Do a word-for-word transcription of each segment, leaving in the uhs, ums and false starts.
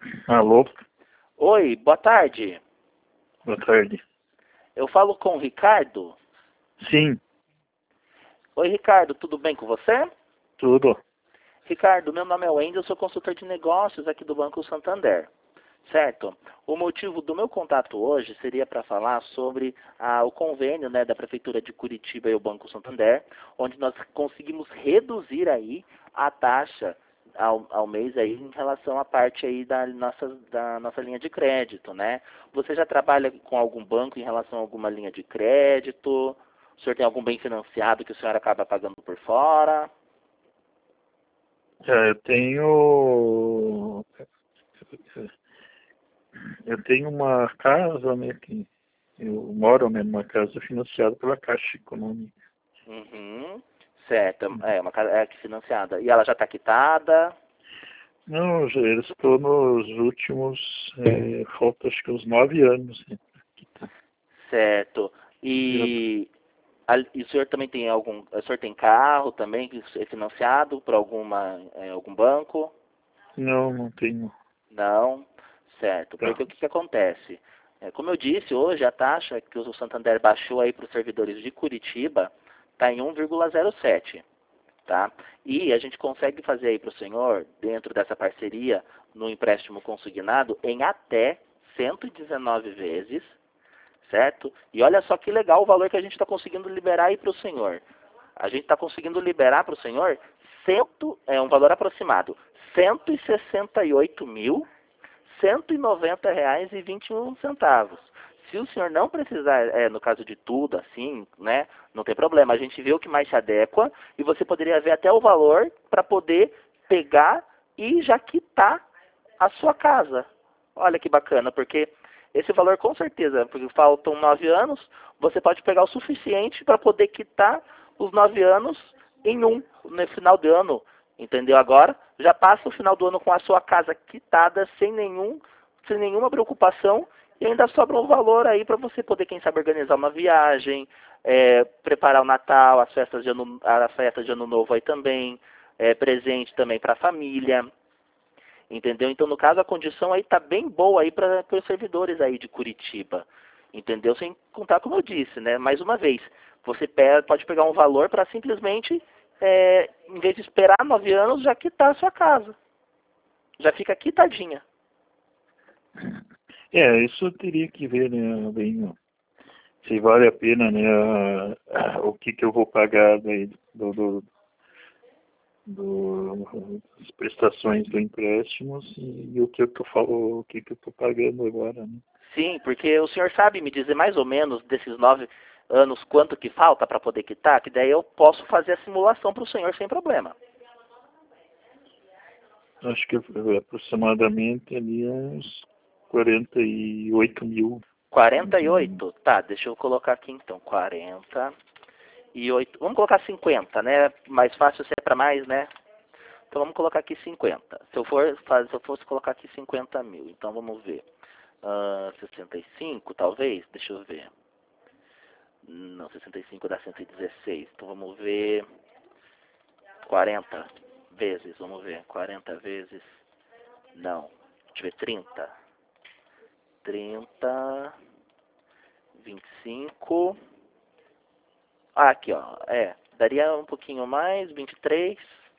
Alô, Oi, boa tarde. boa tarde. Eu falo com o Ricardo. Sim, Oi, Ricardo, tudo bem com você? tudo. Ricardo, meu nome é Wendy, eu sou consultor de negócios aqui do Banco Santander. Certo? O motivo do meu contato hoje seria para falar sobre ah, o convênio, né, da Prefeitura de Curitiba e o Banco Santander, onde nós conseguimos reduzir aí a taxa ao, ao mês aí em relação à parte aí da nossa, da nossa linha de crédito, né? Você já trabalha com algum banco em relação a alguma linha de crédito? O senhor tem algum bem financiado que o senhor acaba pagando por fora? É, eu tenho. Eu tenho uma casa, né, que eu moro, né, numa casa financiada pela Caixa Econômica. Uhum. Certo, é uma casa é financiada. E ela já está quitada? Não, eu já- eu estou nos últimos, é, falta acho que uns nove anos, né, que tá. Certo. Eu- E, a- e o senhor também tem algum, o senhor tem carro também que é financiado por alguma, é, algum banco? Não, não tenho. Não? Certo. Tá. Porque o que, que acontece? É, como eu disse, hoje a taxa que o Santander baixou aí para os servidores de Curitiba está em um vírgula zero sete. Tá? E a gente consegue fazer aí para o senhor, dentro dessa parceria, no empréstimo consignado, em até cento e dezenove vezes, certo? E olha só que legal o valor que a gente está conseguindo liberar aí para o senhor. A gente está conseguindo liberar para o senhor cento, é um valor aproximado, cento e sessenta e oito mil, cento e noventa reais e vinte e um centavos. Se o senhor não precisar, é, no caso de tudo, assim, né, não tem problema. A gente vê o que mais se adequa e você poderia ver até o valor para poder pegar e já quitar a sua casa. Olha que bacana, porque esse valor com certeza, porque faltam nove anos, você pode pegar o suficiente para poder quitar os nove anos em um, no final do ano, entendeu? Agora, já passa o final do ano com a sua casa quitada, sem nenhum, sem nenhuma preocupação, e ainda sobra um valor aí para você poder, quem sabe, organizar uma viagem, é, preparar o Natal, as festas de ano, as festas de ano novo aí também, é, presente também para a família. Entendeu? Então, no caso, a condição aí está bem boa aí para os servidores aí de Curitiba. Entendeu? Sem contar, como eu disse, né? Mais uma vez, você pega, pode pegar um valor para simplesmente, é, em vez de esperar nove anos, já quitar a sua casa. Já fica quitadinha. É, isso eu teria que ver, né, bem, ó, se vale a pena, né, a- a- o que que eu vou pagar daí do, do, do, das prestações do empréstimo e, e o que eu tô falando, o que que eu tô pagando agora, né? Sim, porque o senhor sabe me dizer mais ou menos desses nove anos quanto que falta para poder quitar, que daí eu posso fazer a simulação para o senhor sem problema. Acho que é aproximadamente ali uns quarenta e oito mil, quarenta mais e ou menos. oito Tá, deixa eu colocar aqui então. quarenta e oito. Vamos colocar cinquenta, né? Mais fácil se é para mais, né? Então vamos colocar aqui cinquenta. Se eu, for, se eu fosse colocar aqui cinquenta mil, então vamos ver. Uh, sessenta e cinco, talvez? Deixa eu ver. Não, sessenta e cinco dá cento e dezesseis. Então vamos ver. quarenta vezes, vamos ver. quarenta vezes. Não. Deixa eu ver. trinta. trinta. vinte e cinco. Ah, aqui, ó. É. Daria um pouquinho mais. vinte e três.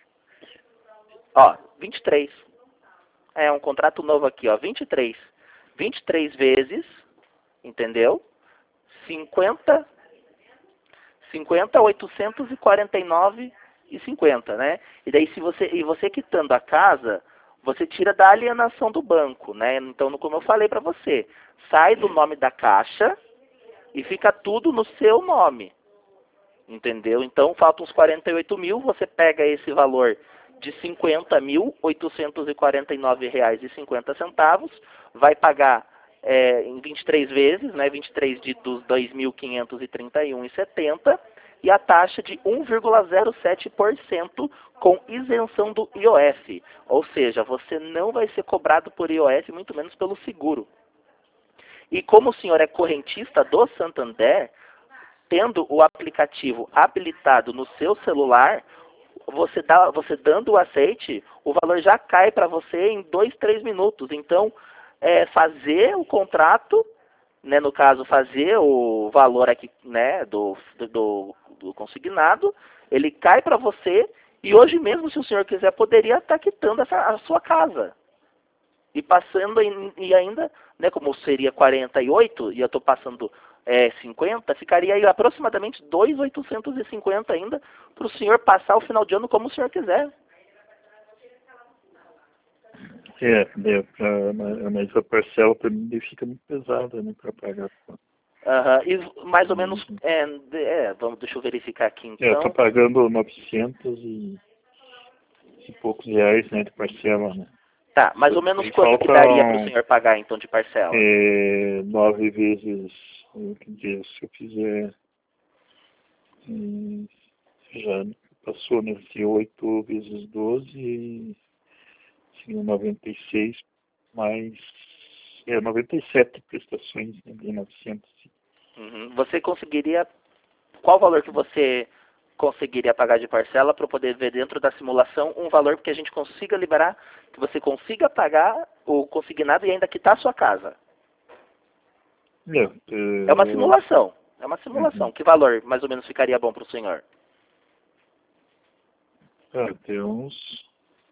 Ó, vinte e três. É um contrato novo aqui, ó. vinte e três. vinte e três vezes, entendeu? cinquenta, cinquenta, oitocentos e quarenta e nove e cinquenta, né? E daí se você e você quitando a casa, você tira da alienação do banco, né? Então, como eu falei para você, sai do nome da caixa e fica tudo no seu nome. Entendeu? Então, faltam uns quarenta e oito mil, você pega esse valor de cinquenta mil, oitocentos e quarenta e nove reais e cinquenta centavos, vai pagar é, em vinte e três vezes, né, vinte e três de, dos dois mil quinhentos e trinta e um e setenta, e a taxa de um vírgula zero sete por cento com isenção do I O F. Ou seja, você não vai ser cobrado por I O F, muito menos pelo seguro. E como o senhor é correntista do Santander, tendo o aplicativo habilitado no seu celular, você, dá, você dando o aceite, o valor já cai para você em dois, três minutos. Então, é, fazer o contrato, né, no caso, fazer o valor aqui, né, do, do, do consignado, ele cai para você e hoje mesmo, se o senhor quiser, poderia estar quitando essa, a sua casa. E passando, em, e ainda, né, como seria quarenta e oito, e eu estou passando é, cinquenta, ficaria aí aproximadamente dois mil oitocentos e cinquenta ainda, para o senhor passar o final de ano como o senhor quiser. É, é pra, mas a parcela para mim fica muito pesada, né, para pagar. Uhum. E mais ou menos, é, é, vamos, deixa eu verificar aqui então. É, eu estou pagando novecentos e, e poucos reais, né, de parcela, né. Tá, mais ou menos Aí quanto falta que daria para o senhor pagar então de parcela? É, nove vezes, quer dizer, se eu fizer, hum, já passou nesse oito vezes doze, assim, noventa e seis mais, é, noventa e sete prestações, né, de novecentos. Uhum. Você conseguiria, qual valor que você conseguiria pagar de parcela para eu poder ver dentro da simulação um valor que a gente consiga liberar, que você consiga pagar o consignado e ainda quitar a sua casa? É, é, É uma simulação, é uma simulação. Uhum. Que valor mais ou menos ficaria bom para o senhor? Ah, tem uns,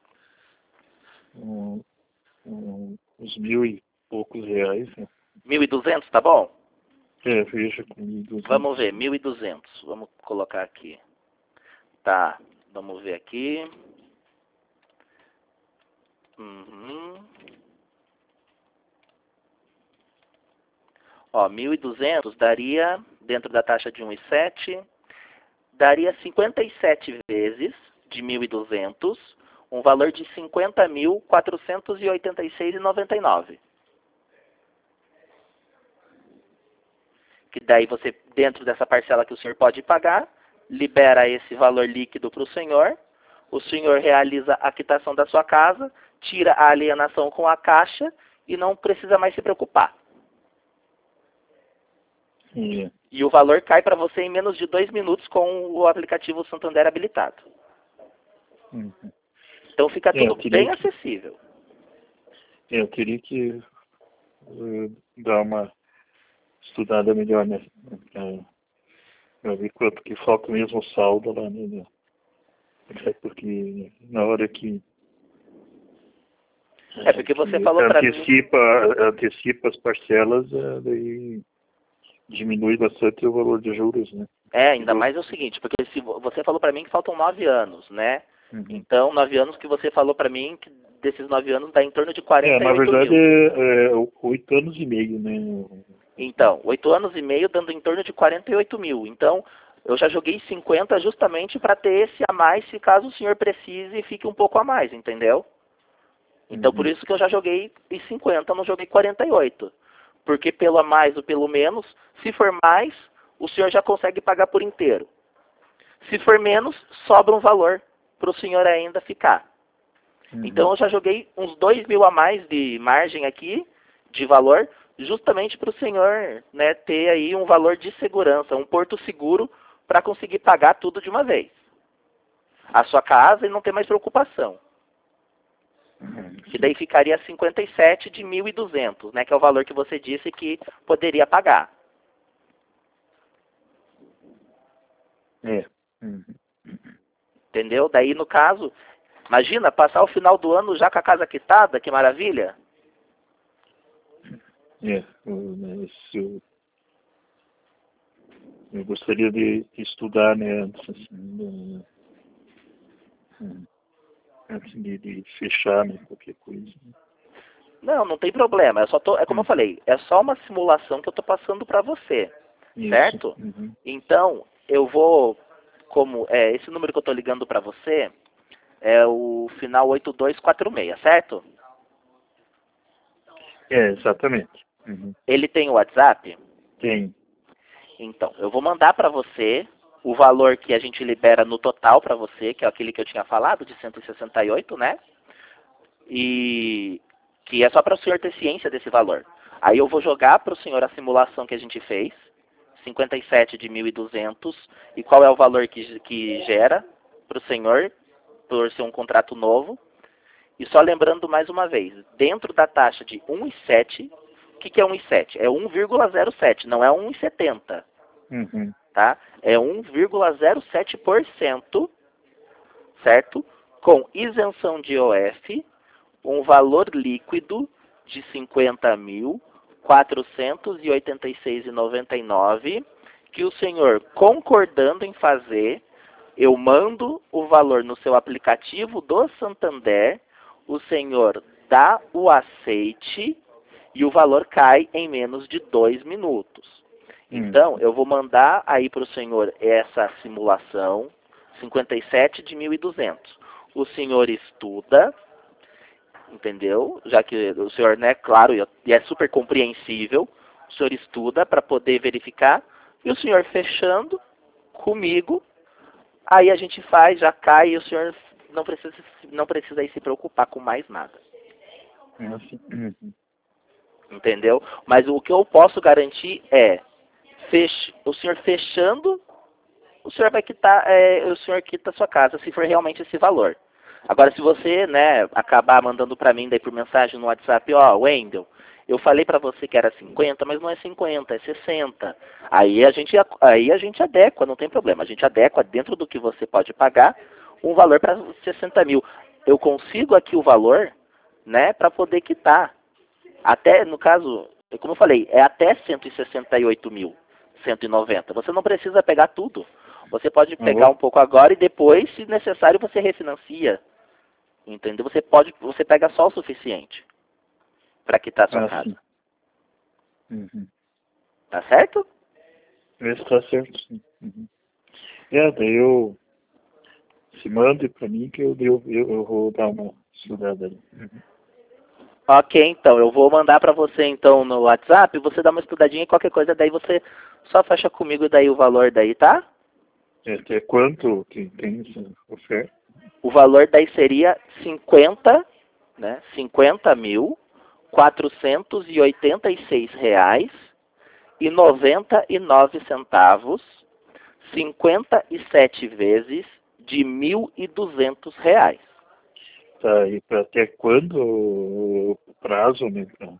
um, um, uns mil e poucos reais, né? mil e duzentos, tá bom? É, veja com mil e duzentos. Vamos ver, mil e duzentos. Vamos colocar aqui. Tá, vamos ver aqui. Uhum. Ó, mil e duzentos daria, dentro da taxa de um vírgula sete, daria cinquenta e sete vezes de mil e duzentos, um valor de cinquenta mil quatrocentos e oitenta e seis reais e noventa e nove centavos. Que daí você, dentro dessa parcela que o senhor pode pagar, libera esse valor líquido para o senhor, o senhor realiza a quitação da sua casa, tira a alienação com a Caixa e não precisa mais se preocupar. É. E o valor cai para você em menos de dois minutos com o aplicativo Santander habilitado. Uhum. Então fica É, eu tudo queria bem que- acessível. É, eu teria que uh, dar uma estudada melhor, né? Para ver quanto que falta mesmo o saldo lá, né? É porque na hora que, É porque que você falou para mim... antecipa, antecipa as parcelas, uh, daí diminui bastante o valor de juros, né? É, ainda mais é o seguinte, porque se vo- você falou para mim que faltam nove anos, né? Uhum. Então, nove anos que você falou para mim, que desses nove anos dá em torno de É, quarenta e na oito verdade mil. é, é oito anos e meio, né? Então, oito anos e meio dando em torno de quarenta e oito mil. Então, eu já joguei cinquenta justamente para ter esse a mais, se caso o senhor precise e fique um pouco a mais, entendeu? Então, por Uhum. isso que eu já joguei em cinquenta, não joguei quarenta e oito. Porque pelo a mais ou pelo menos, se for mais, o senhor já consegue pagar por inteiro. Se for menos, sobra um valor para o senhor ainda ficar. Uhum. Então eu já joguei uns dois mil a mais de margem aqui, de valor, justamente para o senhor, né, ter aí um valor de segurança, um porto seguro para conseguir pagar tudo de uma vez. A sua casa e não ter mais preocupação. Uhum. Que daí ficaria cinquenta e sete de mil e duzentos, né, que é o valor que você disse que poderia pagar. É. Uhum. Entendeu? Daí, no caso, imagina, passar o final do ano já com a casa quitada, que maravilha. É, eu, né, isso, eu gostaria de estudar, né, antes, assim, né, hum, antes de, de fechar, né, qualquer coisa. Não, não tem problema. Eu só tô, é como eu Hum. falei, é só uma simulação que eu estou passando para você, Isso. certo? Uhum. Então, eu vou, como é esse número que eu estou ligando para você é o final oito dois quatro seis, certo? É, exatamente. Uhum. Ele tem o WhatsApp? Tem. Então, eu vou mandar para você o valor que a gente libera no total para você, que é aquele que eu tinha falado, de cento e sessenta e oito, né? E que é só para o senhor ter ciência desse valor. Aí eu vou jogar para o senhor a simulação que a gente fez, cinquenta e sete de mil e duzentos, e qual é o valor que, que gera para o senhor, por ser um contrato novo. E só lembrando mais uma vez, dentro da taxa de um vírgula sete, o que, que é um vírgula sete? É um vírgula zero sete, não é um vírgula setenta. Uhum. Tá? É um vírgula zero sete por cento, certo? Com isenção de I O F, um valor líquido de cinquenta mil, quatrocentos e oitenta e seis reais e noventa e nove centavos, que o senhor, concordando em fazer, eu mando o valor no seu aplicativo do Santander, o senhor dá o aceite e o valor cai em menos de dois minutos. Então, eu vou mandar aí para o senhor essa simulação, cinquenta e sete de mil e duzentos. O senhor estuda, entendeu? Já que o senhor, né, claro, e é super compreensível, o senhor estuda para poder verificar, e o senhor fechando comigo, aí a gente faz, já cai, e o senhor não precisa, não precisa aí se preocupar com mais nada. Uhum. Entendeu? Mas o que eu posso garantir é, fech, o senhor fechando, o senhor vai quitar, é, o senhor quita a sua casa, se for realmente esse valor. Agora, se você, né, acabar mandando para mim daí por mensagem no WhatsApp, ó, oh, Wendel, eu falei para você que era cinquenta, mas não é cinquenta, é sessenta. Aí a gente, aí a gente adequa, não tem problema. A gente adequa dentro do que você pode pagar um valor para sessenta mil. Eu consigo aqui o valor, né, para poder quitar. Até, no caso, como eu falei, é até cento e sessenta e oito mil, cento e noventa. Você não precisa pegar tudo. Você pode pegar Uhum. um pouco agora e depois, se necessário, você refinancia. Entendeu? Você pode, você pega só o suficiente para quitar a sua Ah, casa. sim. Uhum. Tá certo? Esse tá certo, sim. Uhum. É, daí eu... Se mande para mim que eu, eu, eu vou dar uma estudada ali. Uhum. Ok, então, eu vou mandar para você então no WhatsApp, você dá uma estudadinha e qualquer coisa, daí você só fecha comigo daí o valor daí, tá? Até quanto que tem essa oferta? O valor daí seria cinquenta, né? cinquenta mil, quatrocentos e oitenta e seis reais e noventa e nove centavos, cinquenta e sete vezes de mil e duzentos reais. Tá, e para até quando o prazo, né? Pra...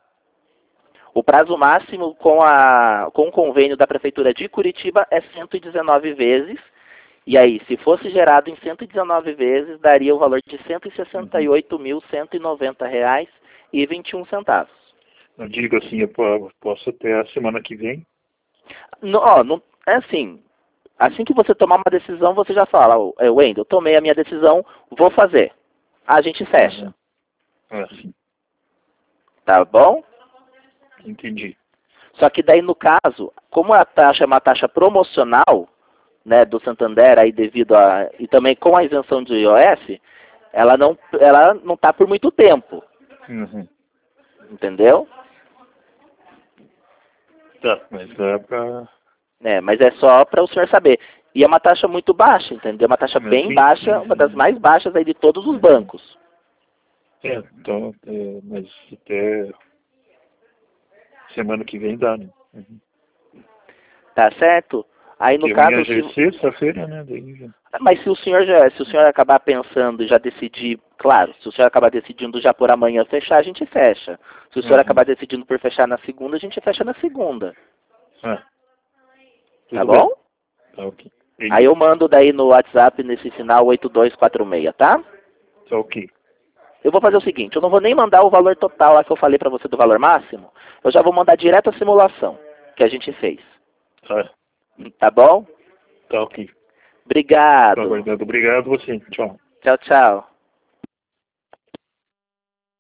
O prazo máximo com, a, com o convênio da Prefeitura de Curitiba é cento e dezenove vezes. E aí, se fosse gerado em cento e dezenove vezes, daria o valor de cento e sessenta e oito mil, cento e noventa reais e vinte e um centavos. Eu digo assim, eu posso até a semana que vem? Não, ó, não, é assim, assim que você tomar uma decisão, você já fala, é, Wendel, eu tomei a minha decisão, vou fazer. A gente fecha. Uhum. Ah, sim. Tá bom? Entendi. Só que daí, no caso, como a taxa é uma taxa promocional, né, do Santander, aí devido a, e também com a isenção de I O F, ela não ela não está por muito tempo. Uhum. Entendeu? Tá, mas dá para... É, mas é só para o senhor saber. E é uma taxa muito baixa, entendeu? É uma taxa Mas bem sim, baixa, sim, uma das sim. mais baixas aí de todos os bancos. É, então, é, mas até semana que vem dá, né? Uhum. Tá certo? Aí no Porque amanhã caso, já é se, sexta-feira, né? Daí já... mas se o senhor já, se o senhor acabar pensando e já decidir, claro, se o senhor acabar decidindo já por amanhã fechar, a gente fecha. Se o senhor Uhum. acabar decidindo por fechar na segunda, a gente fecha na segunda. Ah, Tá tudo bom? bem. Tá ok. Aí eu mando daí no WhatsApp nesse final oito dois quatro seis, tá? Tá ok. Eu vou fazer o seguinte, eu não vou nem mandar o valor total lá que eu falei pra você do valor máximo, eu já vou mandar direto a simulação que a gente fez. Tá, Tá bom? tá ok. Tô Obrigado. aguardando. Obrigado você. Tchau. Tchau, tchau.